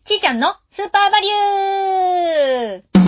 ちーちゃんのスーパーバリュー。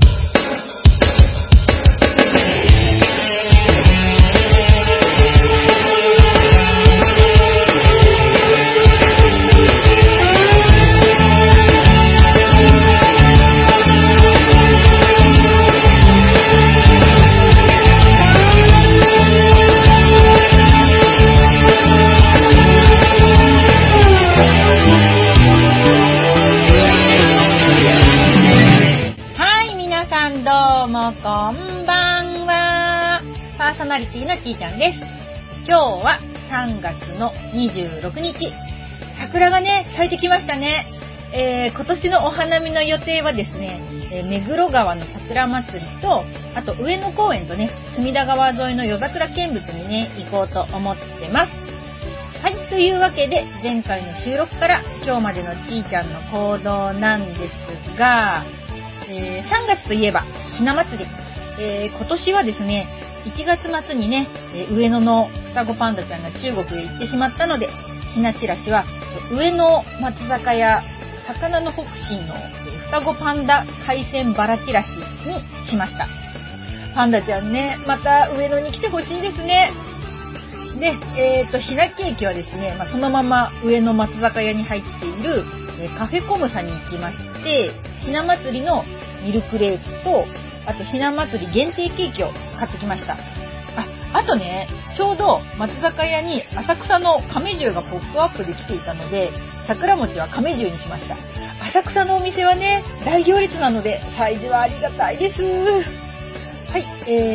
こんばんは。パーソナリティのちーちゃんです。今日は3月の26日。桜がね、咲いてきましたね。今年のお花見の予定はですね、目黒川の桜祭りと、あと上野公園とね、隅田川沿いの夜桜見物にね、行こうと思ってます。はい、というわけで、前回の収録から今日までのちーちゃんの行動なんですが、3月といえばひな祭り、今年はですね1月末にね、上野の双子パンダちゃんが中国へ行ってしまったので、ひなチラシは上野松坂屋魚の北進の双子パンダ海鮮バラチラシにしました。パンダちゃんね、また上野に来てほしいですね。で、ひなケーキはですね、そのまま上野松坂屋に入っているカフェコムサに行きまして、ひな祭りのミルクレープと、あとひな祭り限定ケーキを買ってきました。あとね、ちょうど松坂屋に浅草の亀十がポップアップで来ていたので、桜餅は亀十にしました。浅草のお店はね、大行列なので、催事はありがたいです。はい、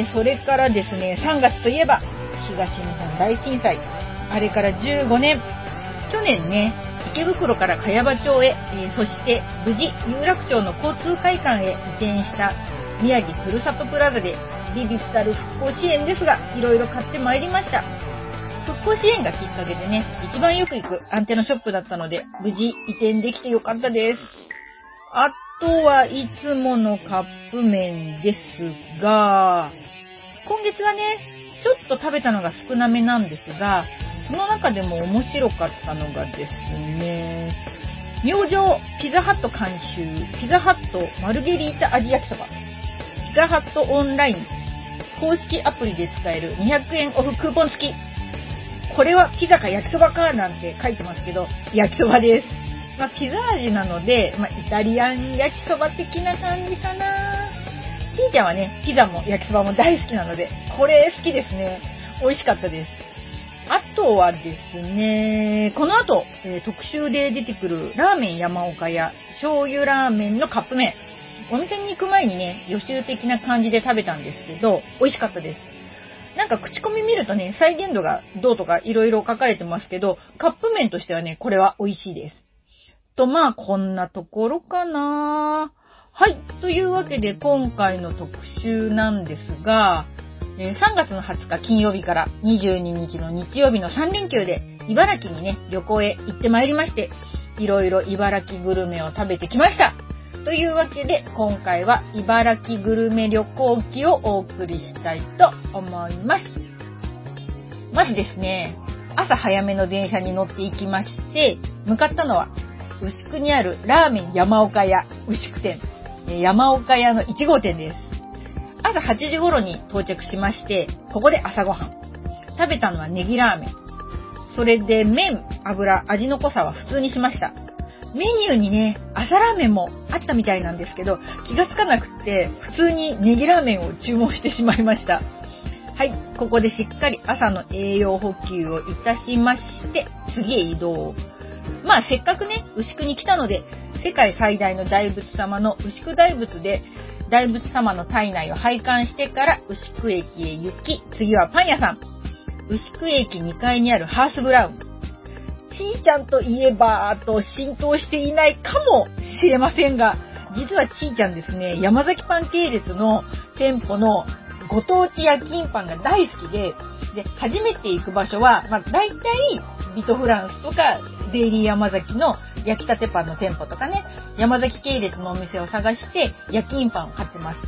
それからですね、3月といえば、東日本大震災。あれから15年。去年ね、池袋から茅場町へ、そして無事有楽町の交通会館へ移転した宮城ふるさとプラザでビビったる復興支援ですが、いろいろ買ってまいりました。復興支援がきっかけでね、一番よく行くアンテナショップだったので、無事移転できてよかったです。あとはいつものカップ麺ですが、今月はね、ちょっと食べたのが少なめなんですが、その中でも面白かったのがですね、明星ピザハット監修ピザハットマルゲリータ味焼きそば、ピザハットオンライン公式アプリで使える200円オフクーポン付き。これはピザか焼きそばかなんて書いてますけど、焼きそばです。ピザ味なので、イタリアン焼きそば的な感じかな。ちーちゃんはね、ピザも焼きそばも大好きなので、これ好きですね。美味しかったです。あとはですね、この後、特集で出てくるラーメン山岡屋醤油ラーメンのカップ麺。お店に行く前にね、予習的な感じで食べたんですけど、美味しかったです。なんか口コミ見るとね、再現度がどうとかいろいろ書かれてますけど、カップ麺としてはね、これは美味しいです。と、こんなところかな。はい。というわけで、今回の特集なんですが、3月の20日金曜日から22日の日曜日の3連休で茨城にね、旅行へ行ってまいりまして、いろいろ茨城グルメを食べてきました。というわけで、今回は茨城グルメ旅行記をお送りしたいと思います。まずですね、朝早めの電車に乗っていきまして、向かったのは牛久にあるラーメン山岡屋牛久店、山岡屋の1号店です。朝8時頃に到着しまして、ここで朝ごはん。食べたのはネギラーメン。それで麺、油、味の濃さは普通にしました。メニューにね、朝ラーメンもあったみたいなんですけど、気がつかなくって、普通にネギラーメンを注文してしまいました。はい、ここでしっかり朝の栄養補給をいたしまして、次へ移動。せっかくね、牛久に来たので、世界最大の大仏様の牛久大仏で、大仏様の体内を拝観してから牛久駅へ行き、次はパン屋さん。牛久駅2階にあるハースブラウン。ちーちゃんといえばと浸透していないかもしれませんが、実はちーちゃんですね、山崎パン系列の店舗のご当地焼き印パンが大好きで、初めて行く場所は、だいたいビトフランスとかデイリー山崎の焼きたてパンの店舗とかね、山崎系列のお店を探して焼き印パンを買ってます。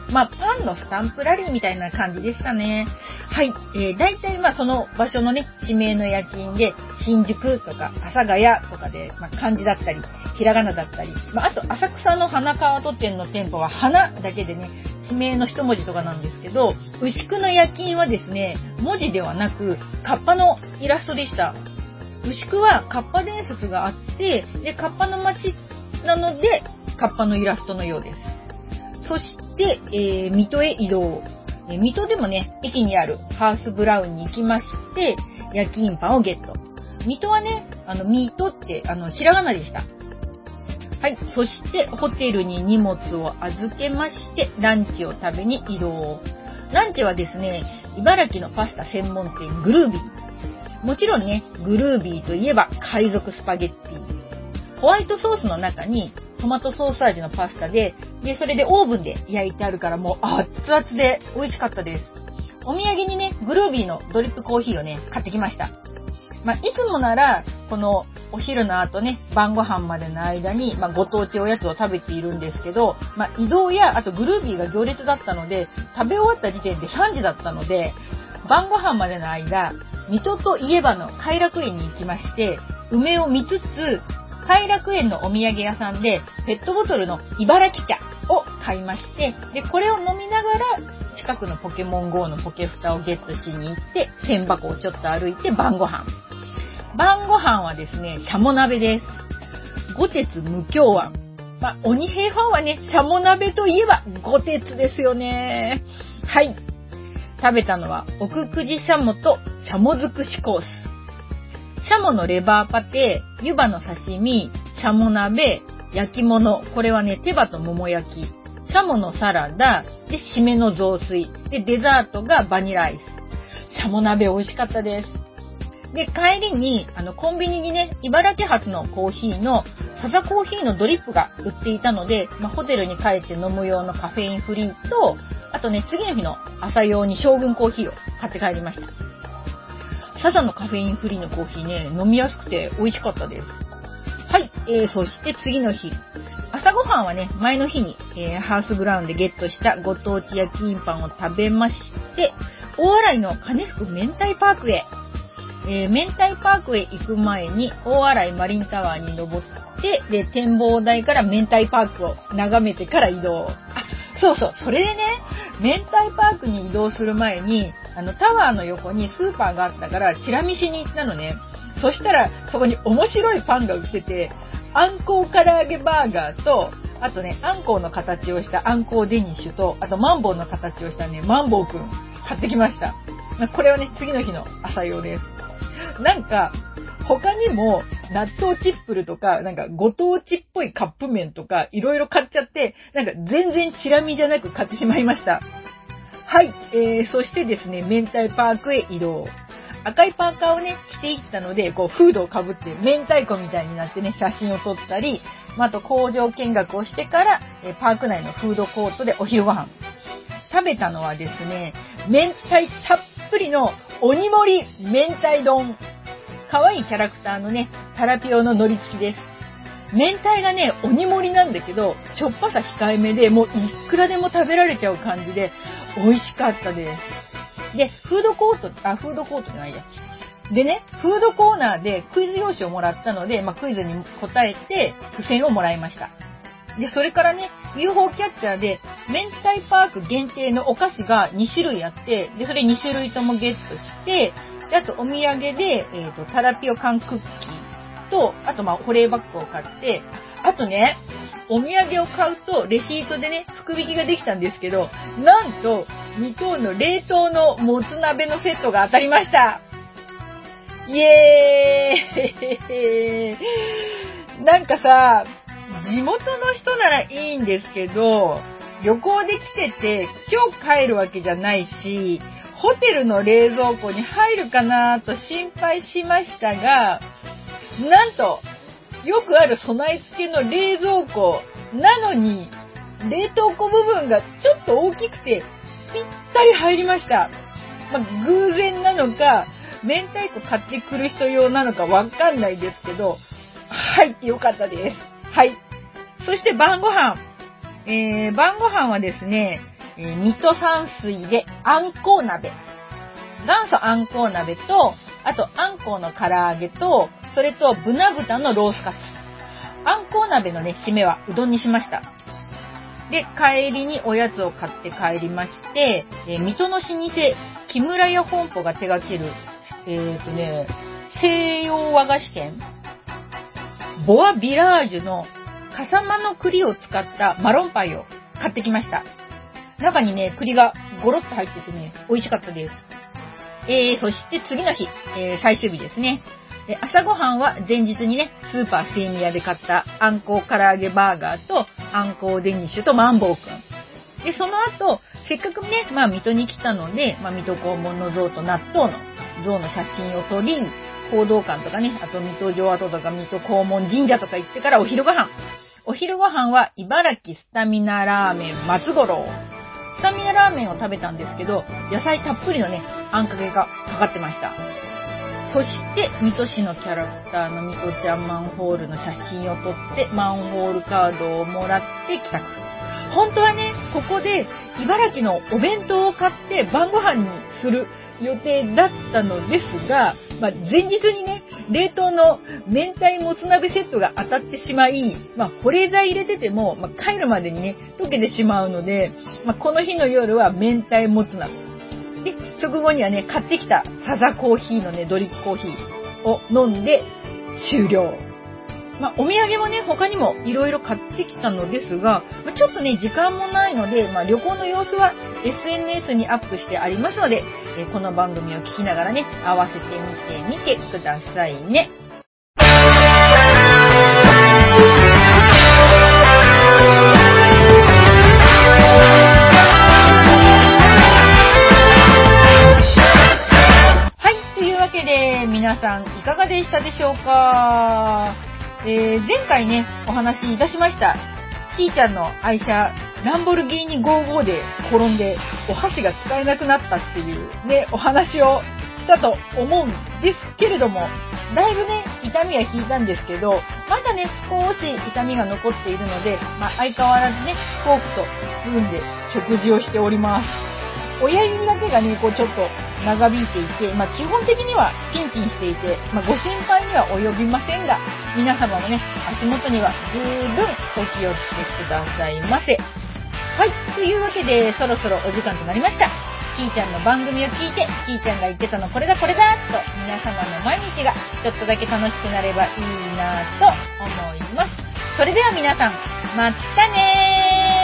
パンのスタンプラリーみたいな感じですかね。はい。大体その場所のね、地名の夜勤で、新宿とか、阿佐ヶ谷とかで、漢字だったり、ひらがなだったり、あと、浅草の花川戸店の店舗は花だけでね、地名の一文字とかなんですけど、牛久の夜勤はですね、文字ではなく、カッパのイラストでした。牛久はカッパ伝説があって、で、カッパの町なので、カッパのイラストのようです。そして、水戸へ移動。水戸でもね、駅にあるハウスブラウンに行きまして、焼き印パンをゲット。水戸はね、水戸って、ひらがなでした。はい。そして、ホテルに荷物を預けまして、ランチを食べに移動。ランチはですね、茨城のパスタ専門店グルービー。もちろんね、グルービーといえば海賊スパゲッティ。ホワイトソースの中にトマトソース味のパスタで、それでオーブンで焼いてあるからもう熱々で美味しかったです。お土産にね、グルービーのドリップコーヒーをね、買ってきました。いつもなら、このお昼の後ね、晩ご飯までの間に、ご当地おやつを食べているんですけど、移動や、あとグルービーが行列だったので、食べ終わった時点で3時だったので、晩ご飯までの間、水戸といえばの偕楽園に行きまして、梅を見つつ、偕楽園のお土産屋さんでペットボトルの茨城茶を買いまして、で、これを飲みながら近くのポケモン GO のポケフタをゲットしに行って、千箱をちょっと歩いて晩ご飯。晩ご飯はですね、シャモ鍋です。五鉄無教庵。鬼平ファンはね、シャモ鍋といえば五鉄ですよね。はい。食べたのは奥久慈シャモとシャモ尽くしコース。シャモのレバーパテ、湯葉の刺身、シャモ鍋、焼き物、これはね、手羽と桃焼き、シャモのサラダ、で、締めの雑炊、で、デザートがバニラアイス。シャモ鍋美味しかったです。で、帰りに、コンビニにね、茨城発のコーヒーの、サザコーヒーのドリップが売っていたので、ホテルに帰って飲む用のカフェインフリーと、あとね、次の日の朝用に将軍コーヒーを買って帰りました。サザのカフェインフリーのコーヒーね、飲みやすくて美味しかったです。はい、そして次の日。朝ごはんはね、前の日に、ハウスブラウンでゲットしたご当地焼き印パンを食べまして、大洗の金福明太パークへ。明太パークへ行く前に大洗マリンタワーに登って、で、展望台から明太パークを眺めてから移動。そう、それでね、明太パークに移動する前に、タワーの横にスーパーがあったから、チラ見しに行ったのね。そしたら、そこに面白いパンが売ってて、あんこう唐揚げバーガーと、あとね、あんこうの形をしたあんこうデニッシュと、あとマンボウの形をしたね、マンボウくん、買ってきました。これはね、次の日の朝用です。なんか、他にも、納豆チップルとか、ご当地っぽいカップ麺とか、いろいろ買っちゃって、全然チラ見じゃなく買ってしまいました。はい、そしてですね、明太パークへ移動。赤いパーカーをね、着ていったので、フードをかぶって明太子みたいになってね、写真を撮ったり、あと工場見学をしてから、パーク内のフードコートでお昼ご飯。食べたのはですね、明太たっぷりの鬼盛り明太丼。可愛いキャラクターのね、タラピオの海苔付きです。明太がね、鬼盛りなんだけど、しょっぱさ控えめで、もういくらでも食べられちゃう感じで、美味しかったです。で、フードコートじゃないや。でね、フードコーナーでクイズ用紙をもらったので、クイズに答えて、付箋をもらいました。で、それからね、UFO キャッチャーで、明太パーク限定のお菓子が2種類あって、で、それ2種類ともゲットして、で、あとお土産で、タラピオ缶クッキーと、あと保冷バッグを買って、あとね、お土産を買うと、レシートでね、福引きができたんですけど、なんと、2等の冷凍のもつ鍋のセットが当たりました。イエーイなんかさ、地元の人ならいいんですけど、旅行で来てて、今日帰るわけじゃないし、ホテルの冷蔵庫に入るかなと心配しましたが、なんと、よくある備え付けの冷蔵庫なのに、冷凍庫部分がちょっと大きくて、ぴったり入りました。偶然なのか、明太子買ってくる人用なのかわかんないですけど、入ってよかったです。はい。そして晩ご飯。晩ご飯はですね、 水戸山水であんこう鍋。元祖あんこう鍋と、あとあんこうの唐揚げと、それとブナ豚のロースカツ。あんこう鍋のね、締めはうどんにしました。で、帰りにおやつを買って帰りまして、水戸の老舗、木村屋本舗が手掛ける、西洋和菓子店、ボアビラージュの笠間の栗を使ったマロンパイを買ってきました。中にね、栗がゴロッと入っててね、美味しかったです。そして次の日、最終日ですね。朝ごはんは前日にね、スーパーセイミヤで買ったあんこう唐揚げバーガーとあんこうデニッシュとマンボウくん。で、その後、せっかくね、水戸に来たので、水戸黄門の像と納豆の像の写真を撮り、講道館とかね、あと水戸城跡とか水戸黄門神社とか行ってからお昼ごはん。お昼ごはんは茨城スタミナラーメン松五郎。スタミナラーメンを食べたんですけど、野菜たっぷりのね、あんかけがかかってました。そして、水戸市のキャラクターの水戸ちゃんマンホールの写真を撮って、マンホールカードをもらって帰宅。本当はね、ここで茨城のお弁当を買って晩ご飯にする予定だったのですが、前日にね、冷凍の明太もつ鍋セットが当たってしまい、保冷剤入れてても、帰るまでにね、溶けてしまうので、この日の夜は明太もつ鍋。で、食後にはね、買ってきたサザコーヒーのね、ドリップコーヒーを飲んで終了。お土産もね、他にもいろいろ買ってきたのですが、ちょっとね、時間もないので、旅行の様子は SNS にアップしてありますので、この番組を聞きながらね、合わせてみてくださいね。はい、というわけで、皆さんいかがでしたでしょうか？前回ね、お話しいたしました。ちーちゃんの愛車、ランボルギーニ55で転んで、お箸が使えなくなったっていうね、お話をしたと思うんですけれども、だいぶね、痛みは引いたんですけど、まだね、少し痛みが残っているので、相変わらずね、フォークとスプーンで食事をしております。親指だけがね、ちょっと長引いていて、基本的にはピンピンしていて、ご心配には及びませんが、皆様もね、足元には十分お気をつけくださいませ。はい、というわけで、そろそろお時間となりました。ちーちゃんの番組を聞いて、ちーちゃんが言ってたのこれだと、皆様の毎日がちょっとだけ楽しくなればいいなと思います。それでは皆さん、またねー。